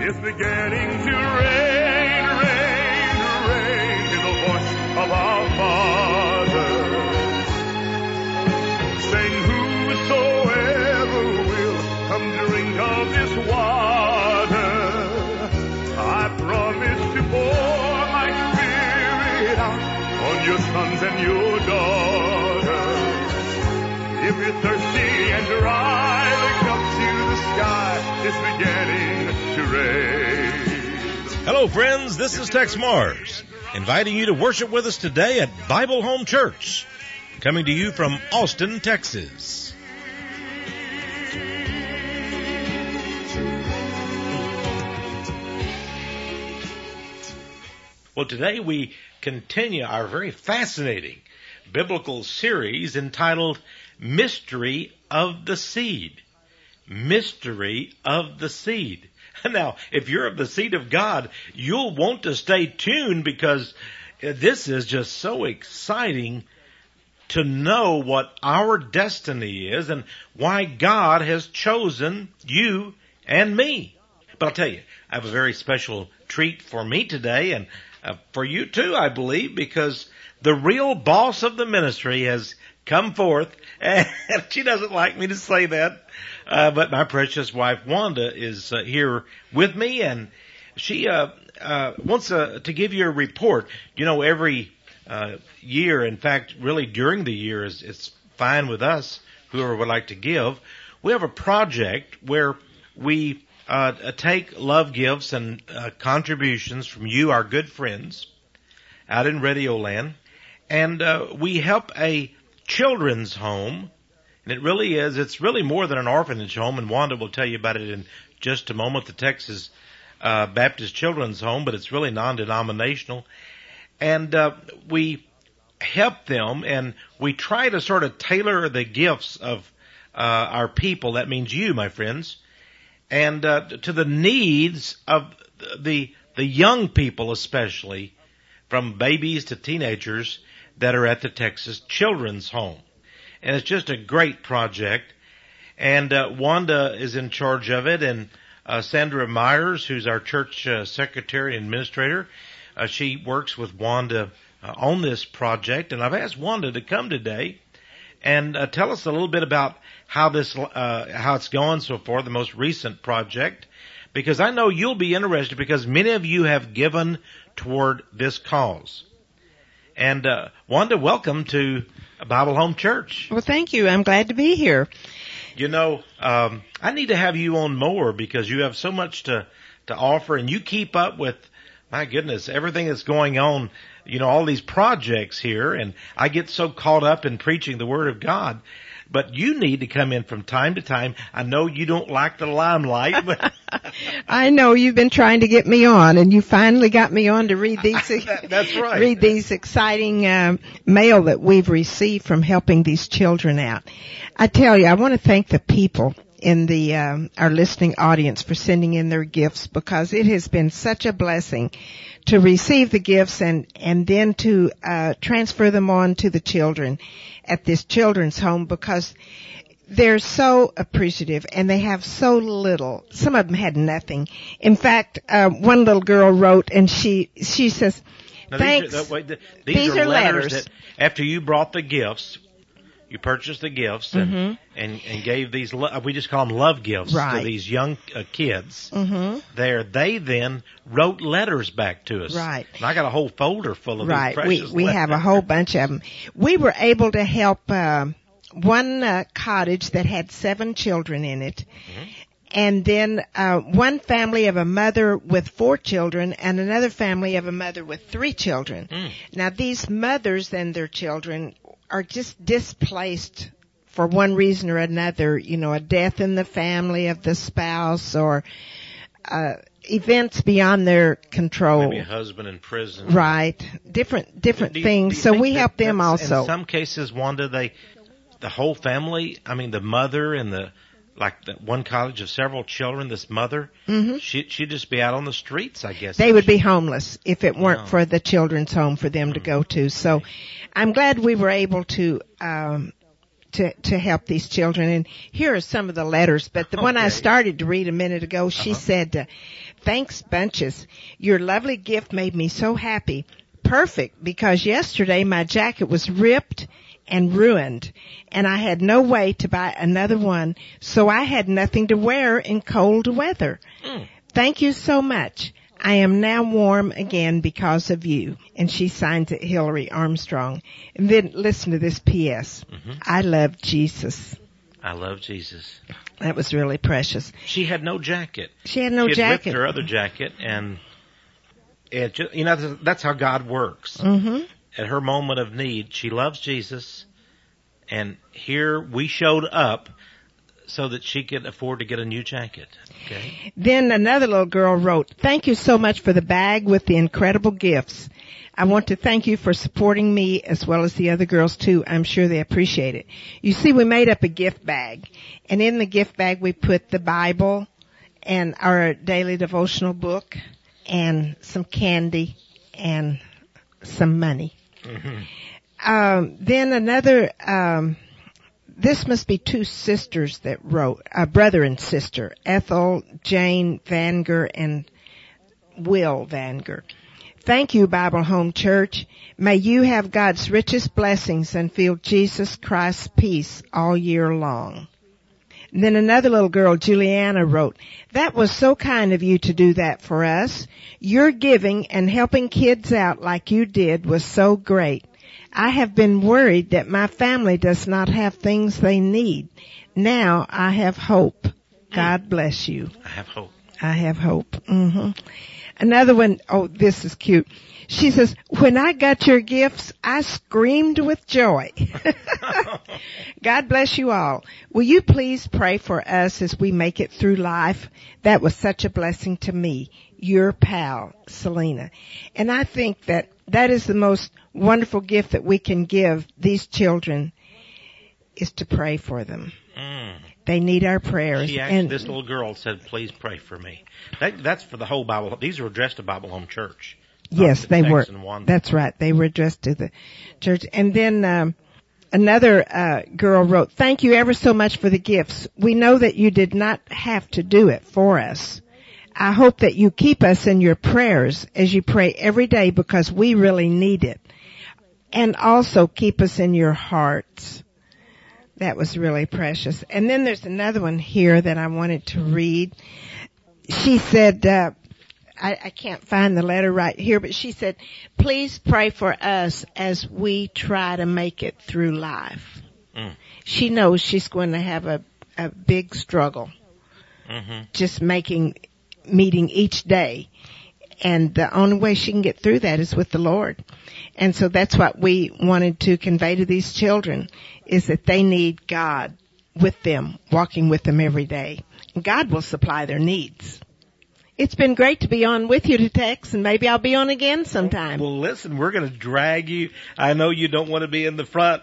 It's beginning to rain, rain, rain in the voice of our Father, saying, whosoever will come drink of this water, I promise to pour my Spirit out on your sons and your daughters. If you're thirsty and dry, look up to the sky. It's beginning to rain. Hello, friends. This is Tex Mars, inviting you to worship with us today at Bible Home Church, coming to you from Austin, Texas. Well, today we continue our very fascinating biblical series entitled Mystery of the Seed. Mystery of the Seed. Now, if you're of the seed of God, you'll want to stay tuned because this is just so exciting to know what our destiny is and why God has chosen you and me. But I'll tell you, I have a very special treat for me today and for you too, I believe, because the real boss of the ministry has come forth, and she doesn't like me to say that, but my precious wife Wanda is here with me, and she wants to give you a report. You know, every year, in fact, really during the year, it's fine with us, whoever would like to give. We have a project where we take love gifts and contributions from you, our good friends, out in Radio Land, and we help a children's home, and it's really more than an orphanage home, and Wanda will tell you about it in just a moment, the Texas Baptist Children's Home, but it's really non-denominational, and we help them, and we try to sort of tailor the gifts of our people, that means you, my friends, and to the needs of the young people especially, from babies to teenagers, that are at the Texas Children's Home. And it's just a great project. And Wanda is in charge of it, and Sandra Myers, who's our church secretary and administrator, she works with Wanda on this project. And I've asked Wanda to come today and tell us a little bit about how it's going so far, the most recent project, because I know you'll be interested because many of you have given toward this cause. And Wanda, welcome to Bible Home Church. Well, thank you. I'm glad to be here. You know, I need to have you on more because you have so much to offer, and you keep up with, my goodness, everything that's going on, you know, all these projects here, and I get so caught up in preaching the Word of God. But you need to come in from time to time. I know you don't like the limelight, but I know you've been trying to get me on, and you finally got me on to read these. That's right. Read these exciting mail that we've received from helping these children out. I tell you, I want to thank the people in the our listening audience for sending in their gifts, because it has been such a blessing to receive the gifts and then to transfer them on to the children at this children's home, because they're so appreciative and they have so little. Some of them had nothing. In fact, one little girl wrote, and she says, now, thanks. These are letters that after you brought the gifts, you purchased the gifts and gave these, we just call them love gifts to these young kids. Mm-hmm. They then wrote letters back to us. Right. And I got a whole folder full of these precious letters. We have a whole bunch of them. We were able to help one cottage that had 7 children in it. Mm-hmm. And then one family of a mother with 4 children and another family of a mother with 3 children. Mm. Now, these mothers and their children are just displaced for one reason or another, you know, a death in the family of the spouse or events beyond their control. Maybe a husband in prison. Right. Different things. So we help them also. In some cases, Wanda, the whole family, I mean, the mother and the one college of several children, this mother, mm-hmm. she'd just be out on the streets, I guess. They would be homeless if it weren't for the children's home for them to go to. So I'm glad we were able to help these children. And here are some of the letters. But the one I started to read a minute ago, she said, Thanks bunches. Your lovely gift made me so happy. Perfect, because yesterday my jacket was ripped and ruined, and I had no way to buy another one, so I had nothing to wear in cold weather. Thank you so much. I am now warm again because of you. And she signs it Hillary Armstrong. And then listen to this P.S. I love Jesus. I love Jesus. That was really precious. She had no jacket. She had no She had jacket. ripped her other jacket, and it just, that's how God works. At her moment of need, she loves Jesus, and here we showed up so that she could afford to get a new jacket. Okay. Then another little girl wrote, thank you so much for the bag with the incredible gifts. I want to thank you for supporting me as well as the other girls too. I'm sure they appreciate it. You see, we made up a gift bag, and in the gift bag we put the Bible and our daily devotional book and some candy and some money. Then another, this must be two sisters that wrote, brother and sister, Ethel, Jane Vanger, and Will Vanger. Thank you, Bible Home Church. May you have God's richest blessings and feel Jesus Christ's peace all year long. And then another little girl, Juliana, wrote, that was so kind of you to do that for us. Your giving and helping kids out like you did was so great. I have been worried that my family does not have things they need. Now I have hope. God bless you. I have hope. I have hope. Another one, oh, this is cute. She says, when I got your gifts, I screamed with joy. God bless you all. Will you please pray for us as we make it through life? That was such a blessing to me. Your pal, Selena. And I think that that is the most wonderful gift that we can give these children, is to pray for them. They need our prayers. This little girl said, please pray for me. That's for the whole Bible. These are addressed to Bible Home Church. Yes, they were. That's right. They were addressed to the church. And then another girl wrote, thank you ever so much for the gifts. We know that you did not have to do it for us. I hope that you keep us in your prayers as you pray every day, because we really need it. And also keep us in your hearts. That was really precious. And then there's another one here that I wanted to read. She said, I can't find the letter right here, but she said, please pray for us as we try to make it through life. She knows she's going to have a big struggle. Just meeting each day. And the only way she can get through that is with the Lord. And so that's what we wanted to convey to these children, is that they need God with them, walking with them every day. And God will supply their needs. It's been great to be on with you to Tex, and maybe I'll be on again sometime. Well, listen, we're going to drag you. I know you don't want to be in the front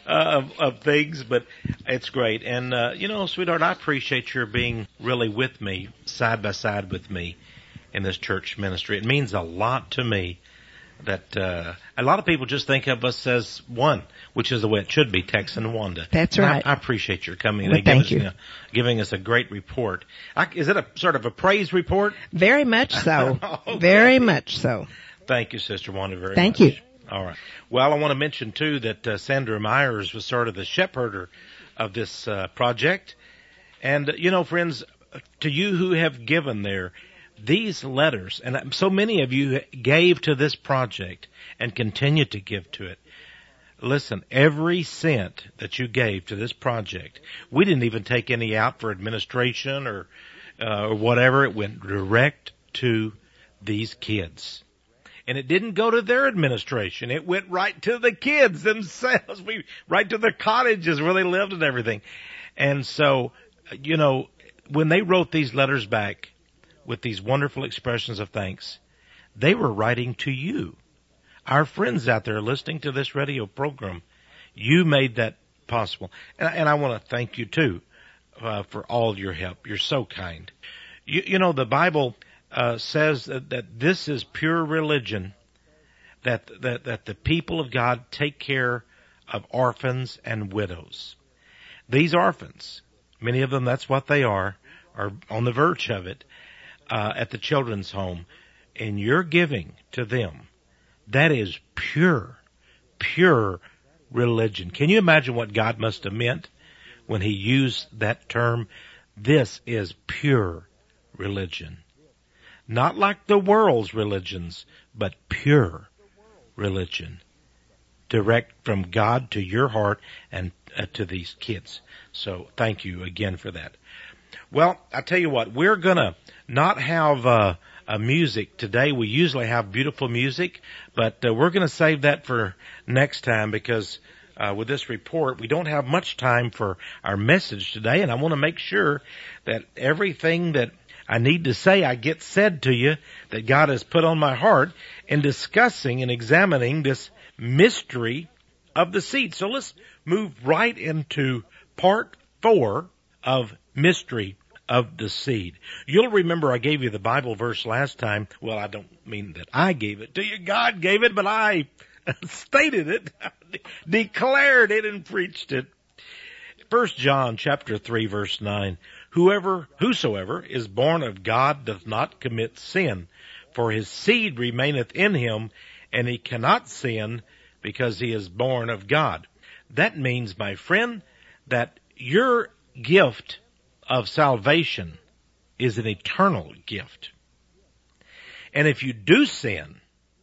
of things, but it's great. And, sweetheart, I appreciate your being really with me, side by side with me in this church ministry. It means a lot to me that a lot of people just think of us as one, which is the way it should be, Tex and Wanda. That's right. I appreciate your coming well, and giving us a great report. Is it a sort of a praise report? Very much so. Okay. Very much so. Thank you, Sister Wanda, very much. Thank you. All right. Well, I want to mention, too, that Sandra Myers was sort of the shepherd of this project. And, friends, to you who have given there, these letters, and so many of you gave to this project and continue to give to it. Listen, every cent that you gave to this project, we didn't even take any out for administration or whatever. It went direct to these kids. And it didn't go to their administration. It went right to the kids themselves, right to their cottages where they lived and everything. And so, when they wrote these letters back with these wonderful expressions of thanks, they were writing to you. Our friends out there listening to this radio program, you made that possible. And I want to thank you, too, for all your help. You're so kind. The Bible says that this is pure religion, that the people of God take care of orphans and widows. These orphans, many of them, that's what they are on the verge of it. at the children's home, and you're giving to them, that is pure religion. Can you imagine what God must have meant when he used that term? This is pure religion. Not like the world's religions, but pure religion. Direct from God to your heart and to these kids. So thank you again for that. Well, I tell you what, we're gonna not have a music today. We usually have beautiful music, but we're gonna save that for next time because with this report, we don't have much time for our message today, and I want to make sure that everything that I need to say, I get said to you, that God has put on my heart in discussing and examining this mystery of the seed. So let's move right into part 4 of mystery of the seed. You'll remember I gave you the Bible verse last time. Well, I don't mean that I gave it to you. God gave it, but I stated it, declared it, and preached it. 1 John chapter 3 verse 9. Whosoever is born of God doth not commit sin, for his seed remaineth in him, and he cannot sin because he is born of God. That means, my friend, that your gift of salvation is an eternal gift. And if you do sin,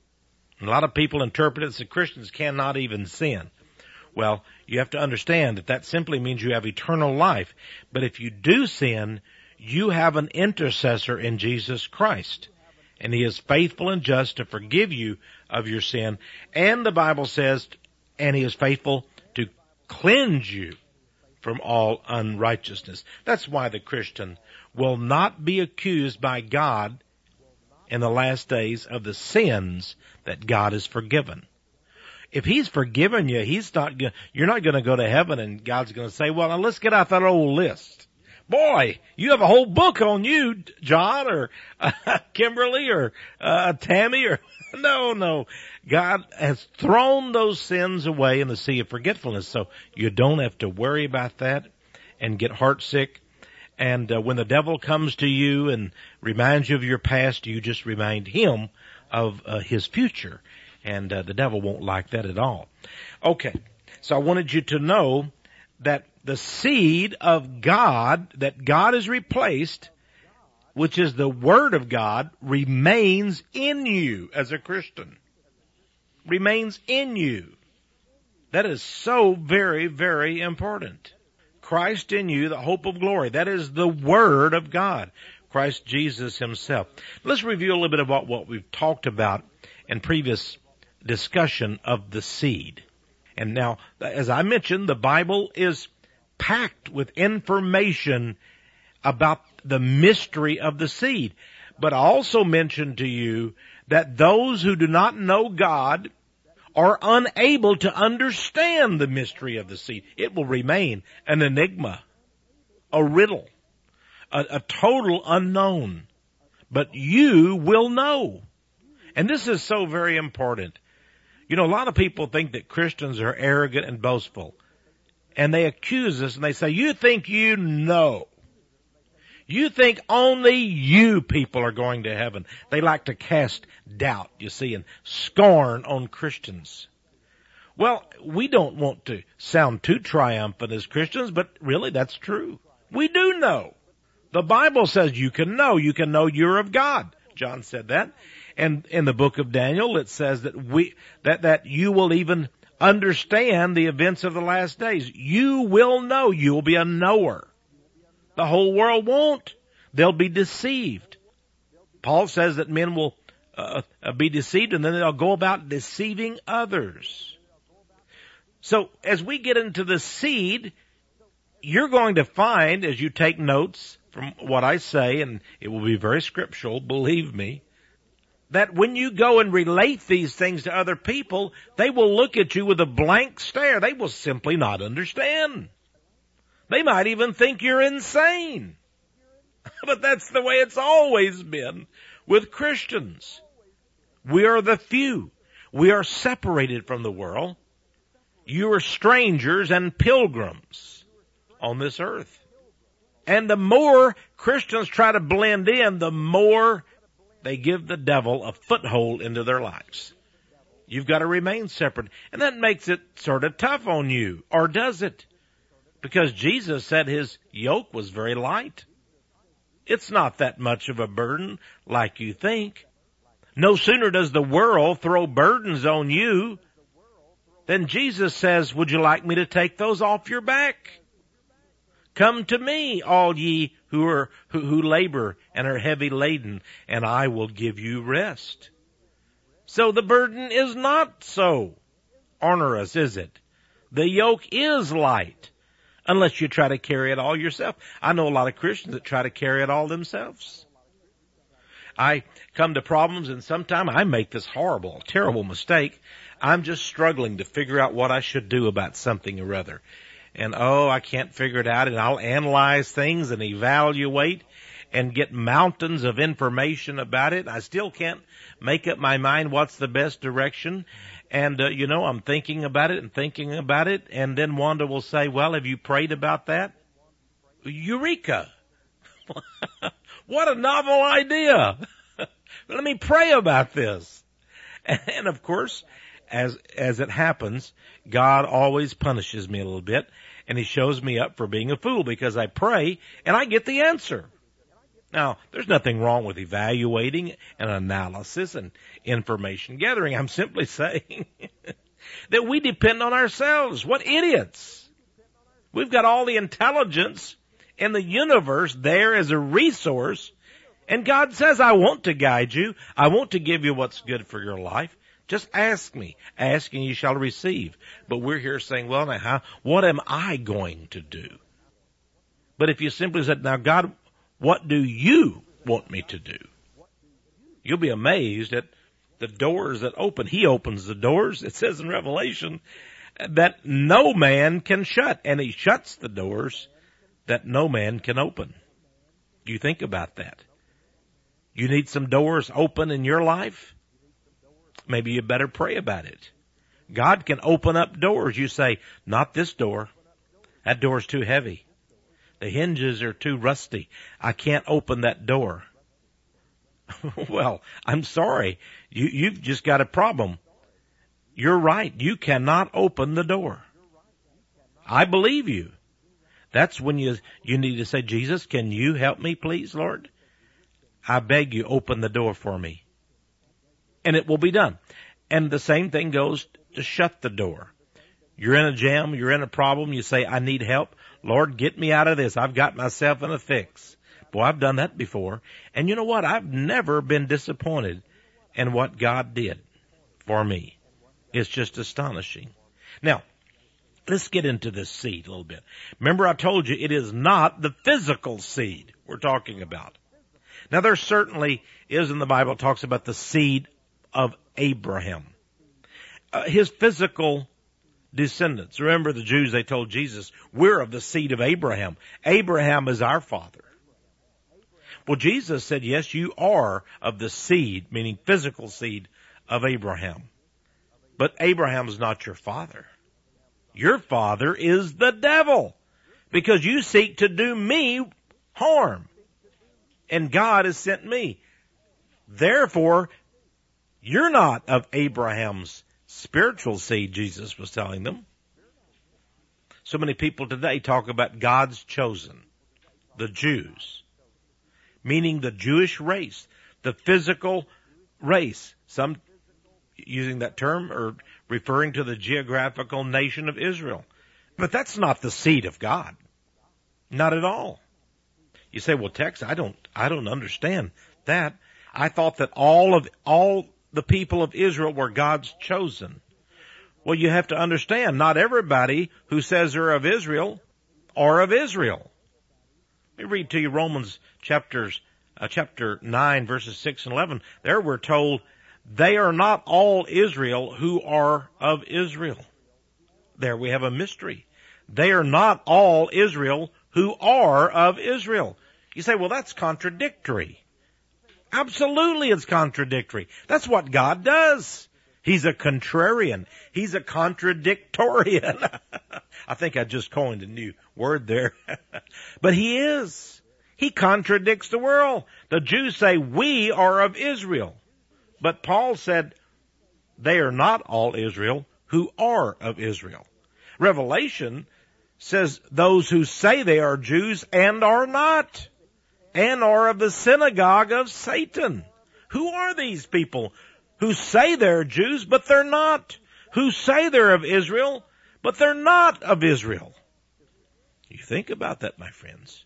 a lot of people interpret it as Christians cannot even sin. Well, you have to understand that simply means you have eternal life. But if you do sin, you have an intercessor in Jesus Christ. And he is faithful and just to forgive you of your sin. And the Bible says, and he is faithful to cleanse you from all unrighteousness. That's why the Christian will not be accused by God in the last days of the sins that God has forgiven. If he's forgiven you, you're not going to go to heaven and God's going to say, well, now let's get out that old list. Boy, you have a whole book on you, John, or Kimberly, or Tammy, or no. God has thrown those sins away in the sea of forgetfulness, so you don't have to worry about that and get heartsick. And when the devil comes to you and reminds you of your past, you just remind him of his future. And the devil won't like that at all. Okay, so I wanted you to know that the seed of God, that God has replaced, which is the Word of God, remains in you as a Christian. Remains in you. That is so very, very important. Christ in you, the hope of glory. That is the Word of God. Christ Jesus himself. Let's review a little bit about what we've talked about in previous discussion of the seed. And now, as I mentioned, the Bible is packed with information about the mystery of the seed. But I also mentioned to you that those who do not know God are unable to understand the mystery of the seed. It will remain an enigma, a riddle, a total unknown. But you will know. And this is so very important. You know, a lot of people think that Christians are arrogant and boastful. And they accuse us and they say, you think you know. You think only you people are going to heaven. They like to cast doubt, you see, and scorn on Christians. Well, we don't want to sound too triumphant as Christians, but really that's true. We do know. The Bible says you can know you're of God. John said that. And in the book of Daniel, it says that you will even understand the events of the last days. You will know. You will be a knower. The whole world won't. They'll be deceived. Paul says that men will be deceived and then they'll go about deceiving others. So as we get into the seed, you're going to find, as you take notes from what I say, and it will be very scriptural, believe me, that when you go and relate these things to other people, they will look at you with a blank stare. They will simply not understand. They might even think you're insane. But that's the way it's always been with Christians. We are the few. We are separated from the world. You are strangers and pilgrims on this earth. And the more Christians try to blend in, the more they give the devil a foothold into their lives. You've got to remain separate. And that makes it sort of tough on you. Or does it? Because Jesus said his yoke was very light. It's not that much of a burden like you think. No sooner does the world throw burdens on you than Jesus says, would you like me to take those off your back? Come to me, all ye who labor and are heavy laden, and I will give you rest. So the burden is not so onerous, is it? The yoke is light, unless you try to carry it all yourself. I know a lot of Christians that try to carry it all themselves. I come to problems, and sometimes I make this horrible, terrible mistake. I'm just struggling to figure out what I should do about something or other. And I can't figure it out, and I'll analyze things and evaluate and get mountains of information about it. I still can't make up my mind what's the best direction. And, I'm thinking about it, and then Wanda will say, well, have you prayed about that? Eureka! What a novel idea! Let me pray about this. And of course, as it happens, God always punishes me a little bit, and he shows me up for being a fool because I pray and I get the answer. Now, there's nothing wrong with evaluating and analysis and information gathering. I'm simply saying that we depend on ourselves. What idiots! We've got all the intelligence in the universe there as a resource, and God says, I want to guide you. I want to give you what's good for your life. Just ask me. Ask and you shall receive. But we're here saying, well, now, what am I going to do? But if you simply said, now, God, what do you want me to do? You'll be amazed at the doors that open. He opens the doors. It says in Revelation that no man can shut, and he shuts the doors that no man can open. You think about that. You need some doors open in your life? Maybe you better pray about it. God can open up doors. You say, not this door. That door's too heavy. The hinges are too rusty. I can't open that door. Well, I'm sorry. You've just got a problem. You're right. You cannot open the door. I believe you. That's when you need to say, Jesus, can you help me, please, Lord? I beg you, open the door for me. And it will be done. And the same thing goes to shut the door. You're in a jam, you're in a problem, you say, I need help. Lord, get me out of this. I've got myself in a fix. Boy, I've done that before. And you know what? I've never been disappointed in what God did for me. It's just astonishing. Now, let's get into this seed a little bit. Remember, I told you it is not the physical seed we're talking about. Now, there certainly is in the Bible, it talks about the seed of Abraham. His physical descendants. Remember the Jews, they told Jesus, we're of the seed of Abraham. Abraham is our father. Well, Jesus said, yes, you are of the seed, meaning physical seed of Abraham. But Abraham is not your father. Your father is the devil, because you seek to do me harm. And God has sent me. Therefore, you're not of Abraham's spiritual seed, Jesus was telling them. So many people today talk about God's chosen, the Jews, meaning the Jewish race, the physical race. Some using that term are referring to the geographical nation of Israel. But that's not the seed of God. Not at all. You say, well, Tex, I don't understand that. I thought that all the people of Israel were God's chosen. Well, you have to understand, not everybody who says they're of Israel are of Israel. Let me read to you Romans chapter 9, verses 6 and 11. There we're told, they are not all Israel who are of Israel. There we have a mystery. They are not all Israel who are of Israel. You say, well, that's contradictory. Absolutely it's contradictory. That's what God does. He's a contrarian. He's a contradictorian. I think I just coined a new word there. But he is. He contradicts the world. The Jews say, we are of Israel. But Paul said, they are not all Israel who are of Israel. Revelation says those who say they are Jews and are not, and are of the synagogue of Satan. Who are these people who say they're Jews, but they're not? Who say they're of Israel, but they're not of Israel? You think about that, my friends.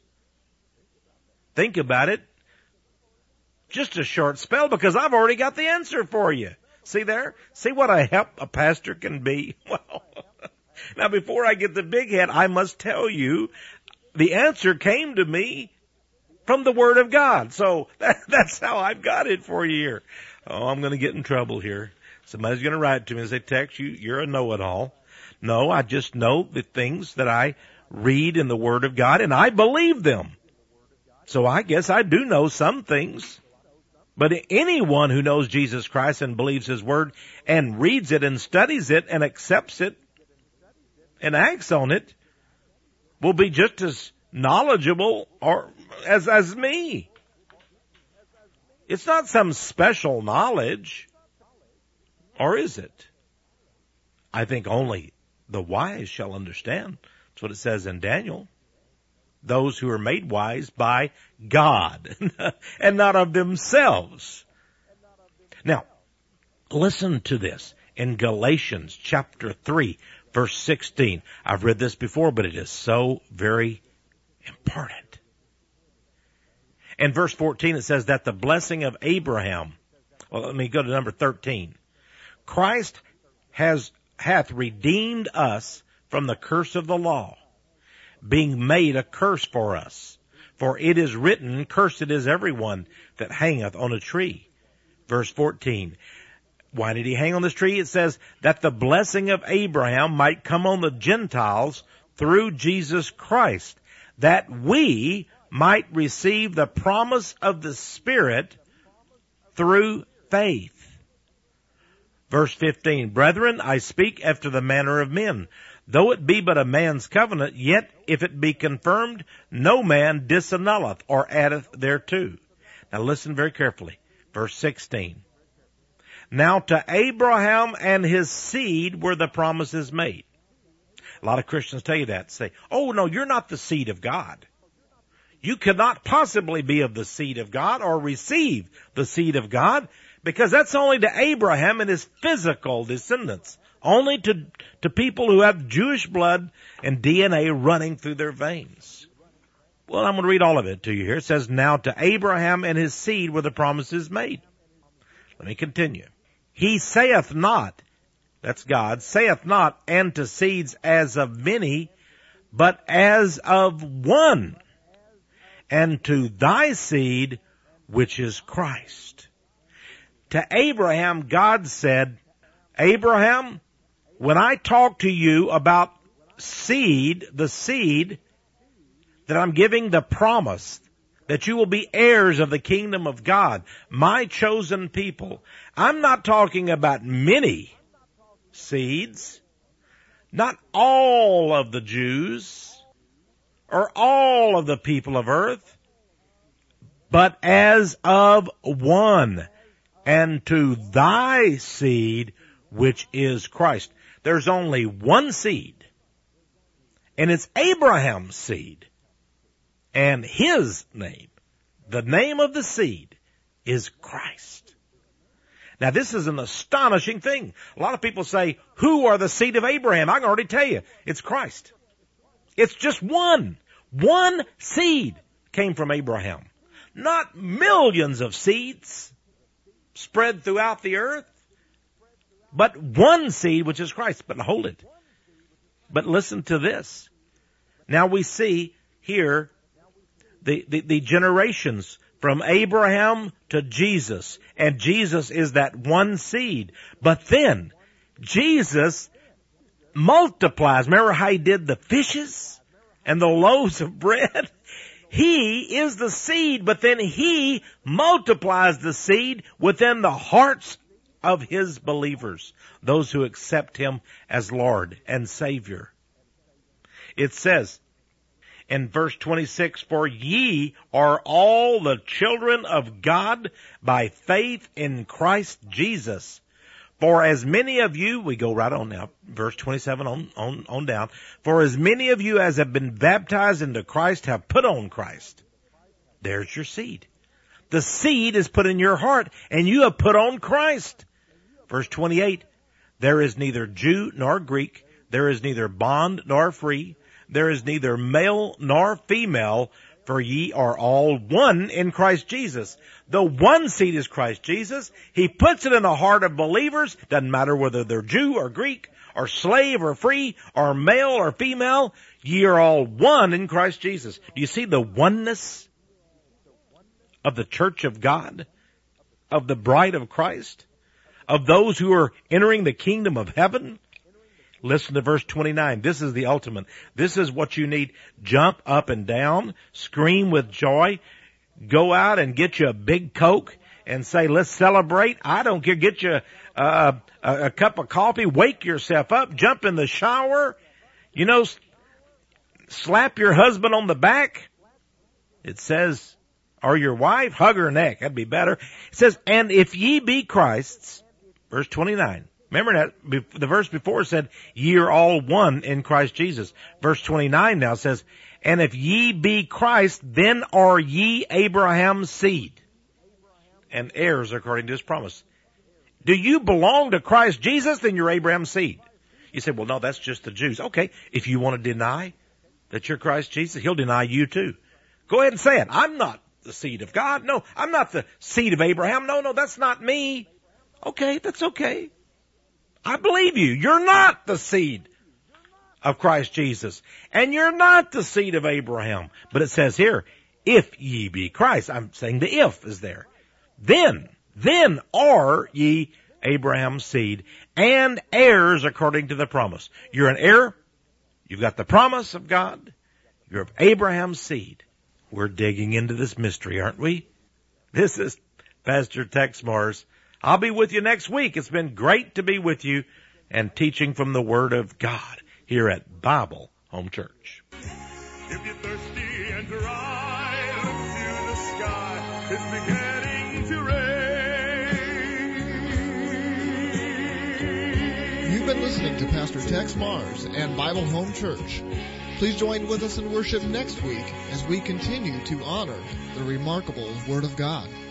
Think about it. Just a short spell, because I've already got the answer for you. See there? See what a help a pastor can be? Well, now before I get the big head, I must tell you, the answer came to me from the Word of God. So that's how I've got it for you here. Oh, I'm going to get in trouble here. Somebody's going to write to me and say, Tex, you're a know-it-all. No, I just know the things that I read in the Word of God, and I believe them. So I guess I do know some things. But anyone who knows Jesus Christ and believes His Word and reads it and studies it and accepts it and acts on it will be just as knowledgeable or as me. It's not some special knowledge, or is it? I think only the wise shall understand. That's what it says in Daniel. Those who are made wise by God and not of themselves. Now, listen to this in Galatians chapter 3, verse 16. I've read this before, but it is so very important. In verse 14, it says that the blessing of Abraham, well, let me go to number 13. Christ hath redeemed us from the curse of the law, being made a curse for us. For it is written, cursed is everyone that hangeth on a tree. Verse 14. Why did he hang on this tree? It says that the blessing of Abraham might come on the Gentiles through Jesus Christ, that we might receive the promise of the Spirit through faith. Verse 15. Brethren, I speak after the manner of men. Though it be but a man's covenant, yet if it be confirmed, no man disannulleth or addeth thereto. Now listen very carefully. Verse 16. Now to Abraham and his seed were the promises made. A lot of Christians tell you that. Say, oh no, you're not the seed of God. You cannot possibly be of the seed of God or receive the seed of God, because that's only to Abraham and his physical descendants. Only to people who have Jewish blood and DNA running through their veins. Well, I'm going to read all of it to you here. It says, now to Abraham and his seed were the promises made. Let me continue. He saith not, that's God, saith not, and to seeds as of many, but as of one, and to thy seed, which is Christ. To Abraham, God said, Abraham, when I talk to you about seed, the seed, that I'm giving the promise that you will be heirs of the kingdom of God, my chosen people, I'm not talking about many seeds, not all of the Jews or all of the people of earth, but as of one, and to thy seed, which is Christ. There's only one seed, and it's Abraham's seed, and his name, the name of the seed, is Christ. Now this is an astonishing thing. A lot of people say, who are the seed of Abraham? I can already tell you, it's Christ. It's just one. One seed came from Abraham. Not millions of seeds spread throughout the earth, but one seed, which is Christ. But hold it. But listen to this. Now we see here the generations from Abraham to Jesus. And Jesus is that one seed. But then Jesus multiplies. Remember how he did the fishes and the loaves of bread? He is the seed, but then he multiplies the seed within the hearts of his believers, those who accept him as Lord and Savior. It says in verse 26, for ye are all the children of God by faith in Christ Jesus. For as many of you, we go right on now, verse 27 on down, for as many of you as have been baptized into Christ have put on Christ. There's your seed. The seed is put in your heart, and you have put on Christ. Verse 28, there is neither Jew nor Greek, there is neither bond nor free, there is neither male nor female, for ye are all one in Christ Jesus. The one seed is Christ Jesus. He puts it in the heart of believers. Doesn't matter whether they're Jew or Greek or slave or free or male or female. Ye are all one in Christ Jesus. Do you see the oneness of the church of God, of the bride of Christ, of those who are entering the kingdom of heaven? Listen to verse 29. This is the ultimate. This is what you need. Jump up and down, scream with joy, go out and get you a big Coke and say, let's celebrate. I don't care. Get you a cup of coffee, wake yourself up, jump in the shower, slap your husband on the back. It says, or your wife, hug her neck. That'd be better. It says, and if ye be Christ's, verse 29. Remember that the verse before said, ye are all one in Christ Jesus. Verse 29 now says, and if ye be Christ, then are ye Abraham's seed and heirs according to his promise. Do you belong to Christ Jesus? Then you're Abraham's seed. You say, well, no, that's just the Jews. Okay, if you want to deny that you're Christ Jesus, he'll deny you too. Go ahead and say it. I'm not the seed of God. No, I'm not the seed of Abraham. No, that's not me. Okay, that's okay. I believe you. You're not the seed of Christ Jesus. And you're not the seed of Abraham. But it says here, if ye be Christ. I'm saying the if is there. Then are ye Abraham's seed and heirs according to the promise. You're an heir. You've got the promise of God. You're of Abraham's seed. We're digging into this mystery, aren't we? This is Pastor Tex Morris. I'll be with you next week. It's been great to be with you and teaching from the Word of God here at Bible Home Church. If you're thirsty and dry, look to the sky. It's beginning to rain. You've been listening to Pastor Tex Mars and Bible Home Church. Please join with us in worship next week as we continue to honor the remarkable Word of God.